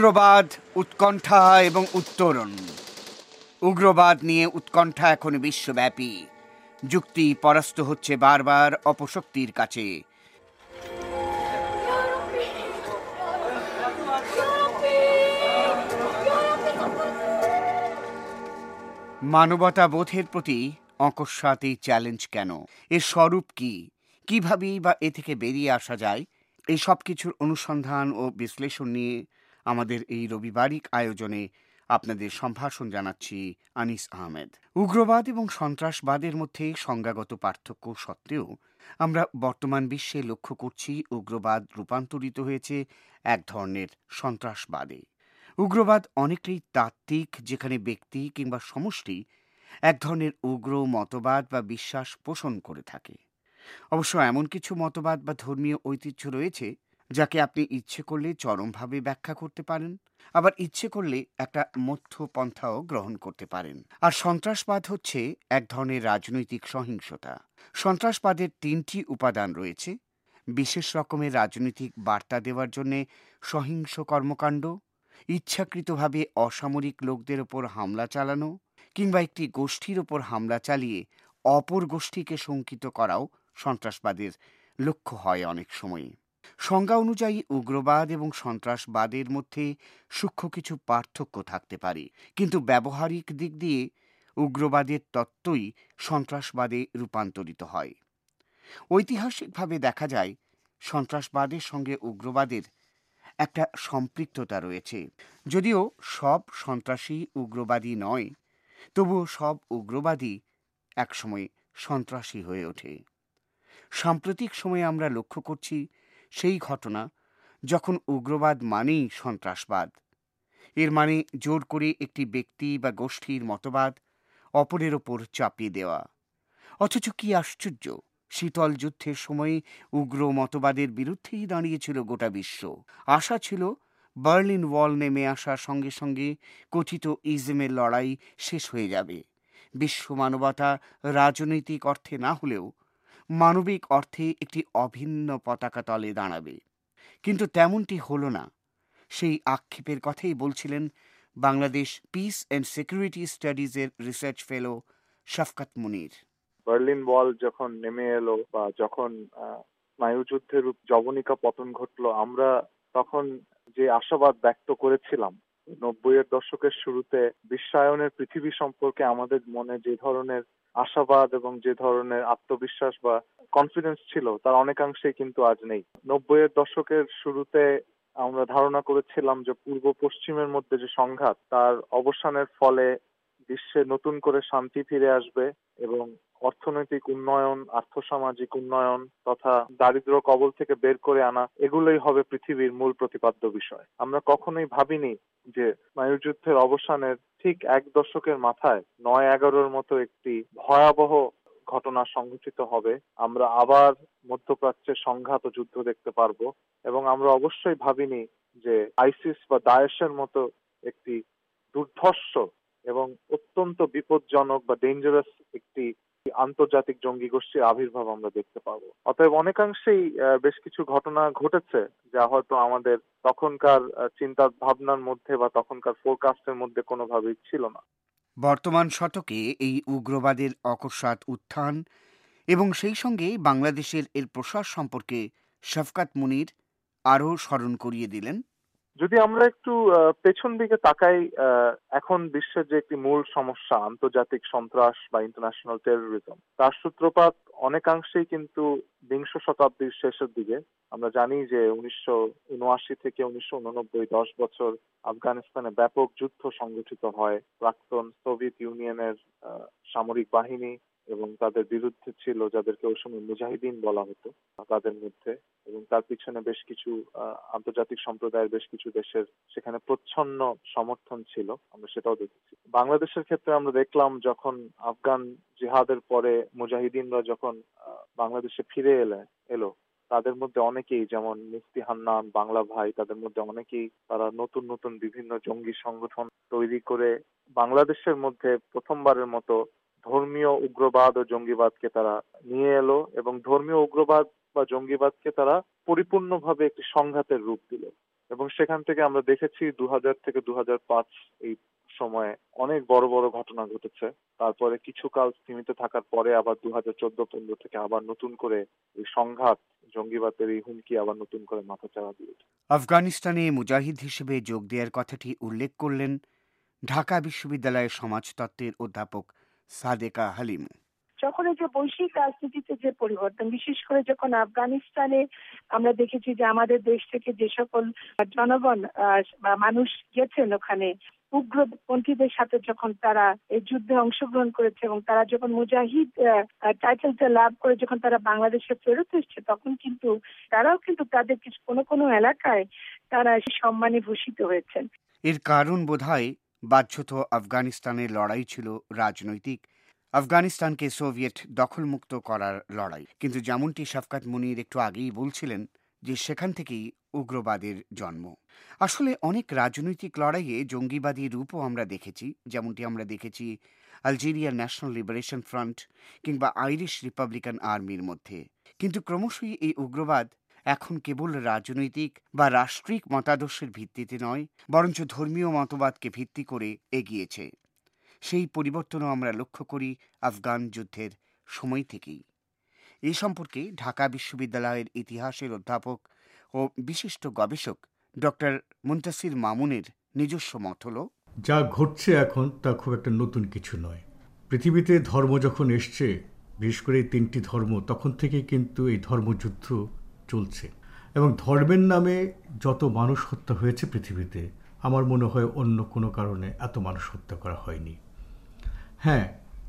উগ্রবাদ, উৎকণ্ঠা এবং উত্তরণ। উগ্রবাদ নিয়ে উৎকণ্ঠা এখন বিশ্বব্যাপী। যুক্তি পরাস্ত হচ্ছে বারবার অপশক্তির কাছে। মানবতা বোধের প্রতি অকস্মাৎ এই চ্যালেঞ্জ কেন? এর স্বরূপ কি? কিভাবেই বা এ থেকে বেরিয়ে আসা যায়? এই সব কিছুর অনুসন্ধান ও বিশ্লেষণ নিয়ে আমাদের এই রবিবারিক আয়োজনে আপনাদের সম্ভাষণ জানাচ্ছি আনিস আহমেদ। উগ্রবাদ এবং সন্ত্রাসবাদের মধ্যে সংজ্ঞাগত পার্থক্য সত্ত্বেও আমরা বর্তমান বিশ্বে লক্ষ্য করছি উগ্রবাদ রূপান্তরিত হয়েছে এক ধরনের সন্ত্রাসবাদে। উগ্রবাদ অনেকটাই তাত্ত্বিক, যেখানে ব্যক্তি কিংবা সমষ্টি এক ধরনের উগ্র মতবাদ বা বিশ্বাস পোষণ করে থাকে। অবশ্য এমন কিছু মতবাদ বা ধর্মীয় ঐতিহ্য রয়েছে যাকে আপনি ইচ্ছে করলে চরমভাবে ব্যাখ্যা করতে পারেন, আবার ইচ্ছে করলে একটা মধ্য পন্থাও গ্রহণ করতে পারেন। আর সন্ত্রাসবাদ হচ্ছে এক ধরনের রাজনৈতিক সহিংসতা। সন্ত্রাসবাদের তিনটি উপাদান রয়েছে: বিশেষ রকমের রাজনৈতিক বার্তা দেওয়ার জন্যে সহিংস কর্মকাণ্ড, ইচ্ছাকৃতভাবে অসামরিক লোকদের ওপর হামলা চালানো, কিংবা একটি গোষ্ঠীর ওপর হামলা চালিয়ে অপর গোষ্ঠীকে শঙ্কিত করাও সন্ত্রাসবাদের লক্ষ্য হয় অনেক সময়। সংজ্ঞা অনুযায়ী উগ্রবাদ এবং সন্ত্রাসবাদের মধ্যে সূক্ষ্ম কিছু পার্থক্য থাকতে পারে, কিন্তু ব্যবহারিক দিক দিয়ে উগ্রবাদের তত্ত্বই সন্ত্রাসবাদে রূপান্তরিত হয়। ঐতিহাসিকভাবে দেখা যায় সন্ত্রাসবাদের সঙ্গে উগ্রবাদের একটা সম্পৃক্ততা রয়েছে। যদিও সব সন্ত্রাসী উগ্রবাদী নয়, তবুও সব উগ্রবাদী একসময় সন্ত্রাসী হয়ে ওঠে। সাম্প্রতিক সময়ে আমরা লক্ষ্য করছি সেই ঘটনা যখন উগ্রবাদ মানেই সন্ত্রাসবাদ। এর মানে জোর করে একটি ব্যক্তি বা গোষ্ঠীর মতবাদ অপরের ওপর চাপিয়ে দেওয়া। অথচ কি আশ্চর্য, শীতল যুদ্ধের সময় উগ্র মতবাদের বিরুদ্ধেই দাঁড়িয়েছিল গোটা বিশ্ব। আশা ছিল বার্লিন ওয়াল নেমে আসার সঙ্গে সঙ্গে কথিত ইজমের লড়াই শেষ হয়ে যাবে। বিশ্ব মানবতা রাজনৈতিক অর্থে না হলেও মানবিক অর্থে একটি অভিন্ন পতাকা তলে দাঁড়াবে। কিন্তু তেমনটি হলো না। সেই আক্ষেপের কথাই বলছিলেন বাংলাদেশ পিস অ্যান্ড সিকিউরিটি স্টাডিজের research fellow Shafqat Munir. Berlin wall যখন নেমে এলো বা যখন স্নায়ুযুদ্ধের জবনিকা পতন ঘটলো, আমরা তখন যে আশাবাদ ব্যক্ত করেছিলাম 90-এর দশকের শুরুতে বিশ্বায়নের পৃথিবী সম্পর্কে আমাদের মনে যে ধরনের আশাবাদ এবং যে ধরনের আত্মবিশ্বাস বা কনফিডেন্স ছিল, তার অনেকাংশেই কিন্তু আজ নেই। 90-এর দশকের শুরুতে আমরা ধারণা করেছিলাম যে পূর্ব পশ্চিমের মধ্যে যে সংঘাত, তার অবসানের ফলে বিশ্বে নতুন করে শান্তি ফিরে আসবে এবং অর্থনৈতিক উন্নয়ন, আর্থসামাজিক উন্নয়ন তথা দারিদ্র্য কবল থেকে বের করে আনা, এগুলোই হবে পৃথিবীর মূল প্রতিপাদ্য বিষয়। আমরা কখনোই ভাবিনি যে স্নায়ুযুদ্ধের অবসানের ঠিক এক দশকের মাথায় 9/11-র মতো একটি ভয়াবহ ঘটনা সংঘটিত হবে। আমরা আবার মধ্যপ্রাচ্যের সংঘাত ও যুদ্ধ দেখতে পারবো এবং আমরা অবশ্যই ভাবিনি যে আইসিস বা দায়েশের মতো একটি দুর্ধর্ষ এবং অত্যন্ত বিপজ্জনক বা ডেঞ্জারাস একটি আন্তর্জাতিক জঙ্গি গোষ্ঠীর আবির্ভাব আমরা দেখতে পাবো। অতএব অনেকাংশেই বেশ কিছু ঘটনা ঘটেছে যা হয়তো আমাদের তখনকার চিন্তা ভাবনার মধ্যে বা তখনকার ফোরকাস্টের মধ্যে কোনোভাবেই ছিল না। বর্তমান শতকে এই উগ্রবাদের অকস্মাৎ উত্থান এবং সেই সঙ্গে বাংলাদেশের এর প্রসার সম্পর্কে শফকাত মুনির আরও স্মরণ করিয়ে দিলেন। যদি আমরা একটু পেছন দিকে তাকাই, এখন বিশ্বের যে একটি মূল সমস্যা আন্তর্জাতিক সন্ত্রাস বা ইন্টারন্যাশনাল টেরোরিজম, তার সূত্রপাত অনেকাংশেই কিন্তু বিংশ শতাব্দীর শেষের দিকে। আমরা জানি যে 1979 থেকে 1989 10 বছর আফগানিস্তানে ব্যাপক যুদ্ধ সংগঠিত হয়। প্রাক্তন সোভিয়েত ইউনিয়নের সামরিক বাহিনী এবং তাদের বিরুদ্ধে ছিল যাদেরকে ওই সময় মুজাহিদিন বলা হতো তাদের মধ্যে, এবং তার পিছনে বেশ কিছু আন্তর্জাতিক সম্প্রদায়ের বেশ কিছু দেশের সেখানে প্রচ্ছন্ন সমর্থন ছিল। আমরা সেটাও দেখেছি। বাংলাদেশের ক্ষেত্রে আমরা দেখলাম যখন আফগান জিহাদের পরে মুজাহিদিনরা যখন বাংলাদেশে ফিরে এলো, তাদের মধ্যে অনেকেই, যেমন মুফতি হান্নান, বাংলা ভাই, তাদের মধ্যে অনেকেই তারা নতুন নতুন বিভিন্ন জঙ্গি সংগঠন তৈরি করে বাংলাদেশের মধ্যে প্রথমবারের মতো ধর্মীয় উগ্রবাদ ও জঙ্গিবাদকে তারা নিয়ে এলো এবং ধর্মীয় উগ্রবাদ বা জঙ্গিবাদকে তারা পরিপূর্ণভাবে একটি সংঘাতের রূপ দিল এবং সেখান থেকে আমরা দেখেছি 2000 থেকে 2005 এই সময়ে অনেক বড় বড় ঘটনা ঘটেছে। তারপরে কিছুকাল স্থিমিত থাকার পরে আবার 2014-15 থেকে আবার নতুন করে এই সংঘাত, জঙ্গিবাদের এই হুমকি আবার নতুন করে মাথাচাড়া দিয়েছে। আফগানিস্তানে মুজাহিদ হিসেবে যোগ দেওয়ার কথাটি উল্লেখ করলেন ঢাকা বিশ্ববিদ্যালয়ের সমাজতত্ত্বের অধ্যাপক সাদেকা হালিম। যখন এই যে বৈশ্বিক রাজনীতিতে যে পরিবর্তন, বিশেষ করে যখন আফগানিস্তানে আমরা দেখেছি যে আমাদের দেশ থেকে যে সকল জনগণ বা মানুষ গেছেন ওখানে উগ্রপন্থীদের সাথে, যখন তারা এই যুদ্ধে অংশগ্রহণ করেছে এবং তারা যখন মুজাহিদ টাইটেলটা লাভ করে যখন তারা বাংলাদেশে ফেরত এসছে, তখন কিন্তু তারাও কিন্তু তাদের কিছু কোনো কোনো এলাকায় তারা সম্মানে ভূষিত হয়েছেন। এর কারণ বোধহয় বাহ্যত আফগানিস্তানের লড়াই ছিল রাজনৈতিক, আফগানিস্তানকে সোভিয়েত দখলমুক্ত করার লড়াই। কিন্তু যেমনটি শাফকাত মুনির একটু আগেই বলছিলেন যে সেখান থেকেই উগ্রবাদের জন্ম। আসলে অনেক রাজনৈতিক লড়াইয়ে জঙ্গিবাদী রূপও আমরা দেখেছি, যেমনটি আমরা দেখেছি আলজেরিয়ার ন্যাশনাল লিবারেশন ফ্রন্ট কিংবা আইরিশ রিপাবলিকান আর্মির মধ্যে। কিন্তু ক্রমশই এই উগ্রবাদ এখন কেবল রাজনৈতিক বা রাষ্ট্রিক মতাদর্শের ভিত্তিতে নয়, বরঞ্চ ধর্মীয় মতবাদকে ভিত্তি করে এগিয়েছে। সেই পরিবর্তনও আমরা লক্ষ্য করি আফগান যুদ্ধের সময় থেকেই। এই সম্পর্কে ঢাকা বিশ্ববিদ্যালয়ের ইতিহাসের অধ্যাপক ও বিশিষ্ট গবেষক ডক্টর মুনতাসির মামুনের নিজস্ব মত হল, যা ঘটছে এখন তা খুব একটা নতুন কিছু নয়। পৃথিবীতে ধর্ম যখন এসছে, বিশেষ করে এই 3টি ধর্ম, তখন থেকেই কিন্তু এই ধর্মযুদ্ধ চলছে। এবং ধর্মের নামে যত মানুষ হত্যা হয়েছে পৃথিবীতে, আমার মনে হয় অন্য কোনো কারণে এত মানুষ হত্যা করা হয়নি। হ্যাঁ,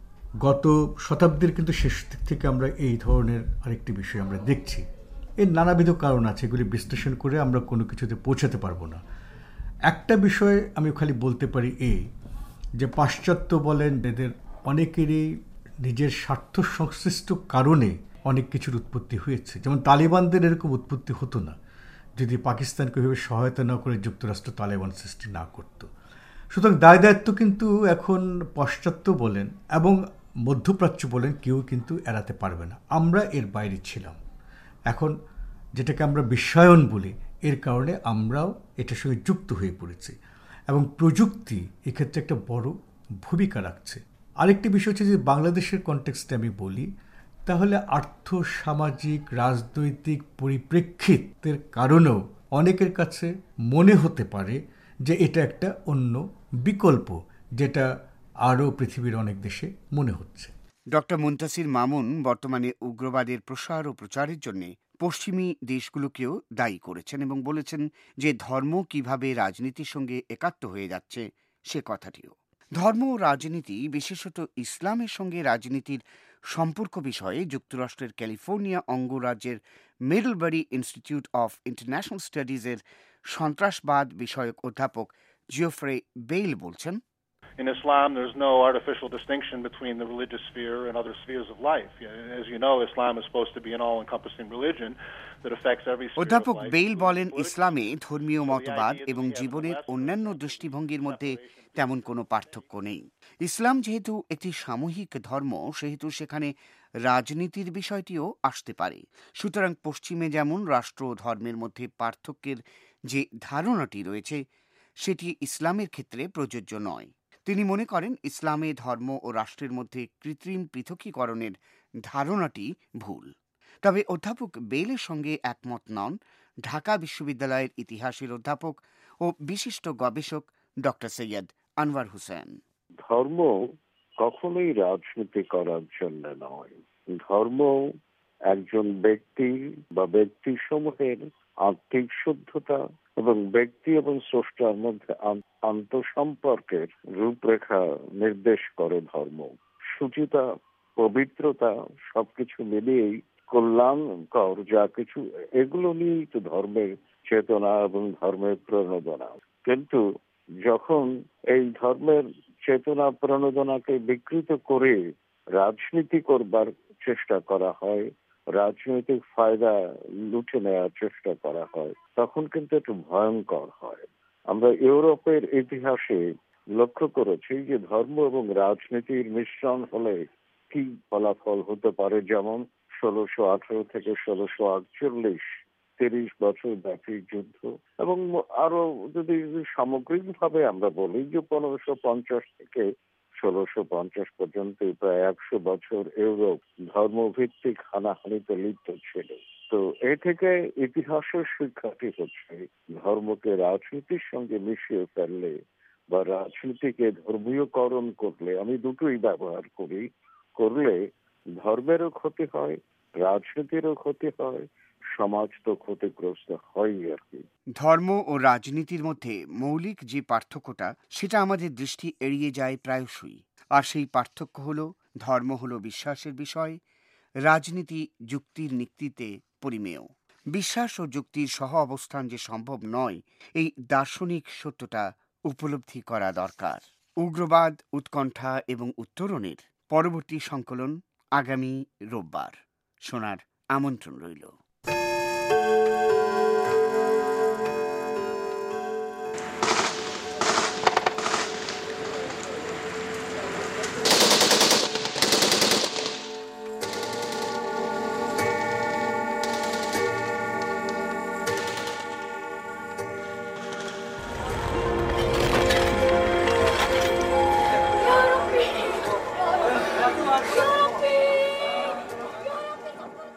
গত শতাব্দীর কিন্তু শেষ দিক থেকে আমরা এই ধরনের আরেকটি বিষয় আমরা দেখছি। এর নানাবিধ কারণ আছে, এগুলি বিশ্লেষণ করে আমরা কোনো কিছুতে পৌঁছাতে পারবো না। একটা বিষয় আমি খালি বলতে পারি এই, যে পাশ্চাত্য বলেন, এদের অনেকেরই নিজের স্বার্থ সংশ্লিষ্ট কারণে অনেক কিছুর উৎপত্তি হয়েছে। যেমন তালিবানদের এরকম উৎপত্তি হতো না যদি পাকিস্তানকে ওইভাবে সহায়তা না করে যুক্তরাষ্ট্র তালেবান সৃষ্টি না করত। সুতরাং দায় দায়িত্ব কিন্তু এখন পাশ্চাত্য বলেন এবং মধ্যপ্রাচ্য বলেন কেউ কিন্তু এড়াতে পারবে না। আমরা এর বাইরে ছিলাম। এখন যেটাকে আমরা বিশ্বায়ন বলি, এর কারণে আমরাও এটার সঙ্গে যুক্ত হয়ে পড়েছি এবং প্রযুক্তি এক্ষেত্রে একটা বড় ভূমিকা রাখছে। আরেকটি বিষয় হচ্ছে যে বাংলাদেশের কনটেক্সটে আমি বলি, তাহলে আর্থ সামাজিক রাজনৈতিক পরিপ্রেক্ষিতের কারণেও অনেকের কাছে মনে হতে পারে যে এটা একটা অন্য বিকল্প, যেটা আরও পৃথিবীর অনেক দেশে মনে হচ্ছে। ডক্টর মুনতাসির মামুন বর্তমানে উগ্রবাদের প্রসার ও প্রচারের জন্য পশ্চিমী দেশগুলোকেও দায়ী করেছেন এবং বলেছেন যে ধর্ম কিভাবে রাজনীতির সঙ্গে একাত্ম হয়ে যাচ্ছে সে কথাটিও। ধর্ম ও রাজনীতি, বিশেষত ইসলামের সঙ্গে রাজনীতির সম্পর্ক বিষয়ে যুক্তরাষ্ট্রের ক্যালিফোর্নিয়া অঙ্গরাজ্যের মিডলবারি ইনস্টিটিউট অফ ইন্টারন্যাশনাল স্টাডিজের সন্ত্রাসবাদ বিষয়ক অধ্যাপক জিওফ্রে বেইল বলছেন, In Islam, there's no artificial distinction between the religious sphere and other spheres of life. As you know, Islam is supposed to be an all-encompassing religion that affects every sphere of অধ্যাপক life. Bale বলেন, ইসলামে ধর্মীয় মতবাদ এবং জীবনের অন্যান্য দৃষ্টিভঙ্গির মধ্যে তেমন কোনো পার্থক্য নেই। ইসলাম যেহেতু একটি সামূহিক ধর্ম, সেহেতু সেখানে রাজনীতির বিষয়টিও আসতে পারে। সুতরাং পশ্চিমে যেমন রাষ্ট্র ও ধর্মের মধ্যে পার্থক্যের যে ধারণাটি রয়েছে, সেটি ইসলামের ক্ষেত্রে প্রযোজ্য নয়। তিনি মনে করেন ইসলামে ধর্ম ও রাষ্ট্রের মধ্যে কৃত্রিম পৃথকীকরণের ধারণাটি ভুল। তবে অধ্যাপক বেইলের সঙ্গে একমত নন ঢাকা বিশ্ববিদ্যালয়ের ইতিহাসের অধ্যাপক ও বিশিষ্ট গবেষক ডক্টর সৈয়দ আনওয়ার হোসেন। ধর্ম কখনোই রাজনীতি করার জন্য নয়। ধর্ম একজন ব্যক্তি বা ব্যক্তি সমূহের আত্মিক শুদ্ধতা এবং ব্যক্তি এবং স্রষ্টার মধ্যে আন্তঃসম্পর্কের রূপরেখা নির্দেশ করে। ধর্ম শুচিতা, পবিত্রতা সবকিছু মিলিয়েই কল্যাণকর যা কিছু, এগুলো নিয়েই তো ধর্মের চেতনা এবং ধর্মের প্রণোদনা। কিন্তু যখন এই ধর্মের চেতনা প্রণোদনাকে বিকৃত করে রাজনীতি করবার চেষ্টা করা হয়, রাজনৈতিক ফায়দা লুটে নেওয়ার চেষ্টা করা হয়, তখন কিন্তু একটু ভয়ঙ্কর হয়। আমরা ইউরোপের ইতিহাসে লক্ষ্য করেছি যে ধর্ম এবং রাজনীতির মিশ্রণ হলে কি ফলাফল হতে পারে। যেমন 1618 থেকে 1648 30 বছর ব্যাপী যুদ্ধ, এবং আরো যদি সামগ্রিকভাবে আমরা বলি যে 1550 থেকে 1650 পর্যন্ত প্রায় 100 বছর ইউরোপ ধর্মভিত্তিক হানাহানিতে লিপ্ত ছিল। তো এ থেকে ইতিহাসের শিক্ষাটি হচ্ছে ধর্মকে রাজনীতির সঙ্গে মিশিয়ে ফেললে বা রাজনীতিকে ধর্মীয়করণ করলে, আমি দুটোই ব্যবহার করি, করলে ধর্মেরও ক্ষতি হয়, রাজনীতিরও ক্ষতি হয়, সমাজ তো ক্ষতিগ্রস্ত হয় আর কি। ধর্ম ও রাজনীতির মধ্যে মৌলিক যে পার্থক্যটা সেটা আমাদের দৃষ্টি এড়িয়ে যায় প্রায়শই। আর সেই পার্থক্য হলো ধর্ম হলো বিশ্বাসের বিষয়, রাজনীতি যুক্তির নিক্তিতে পরিমেয়। বিশ্বাস ও যুক্তির সহ অবস্থান যে সম্ভব নয়, এই দার্শনিক সত্যটা উপলব্ধি করা দরকার। উগ্রবাদ, উৎকণ্ঠা এবং উত্তরণের পরবর্তী সংকলন আগামী রোববার শোনার আমন্ত্রণ রইল।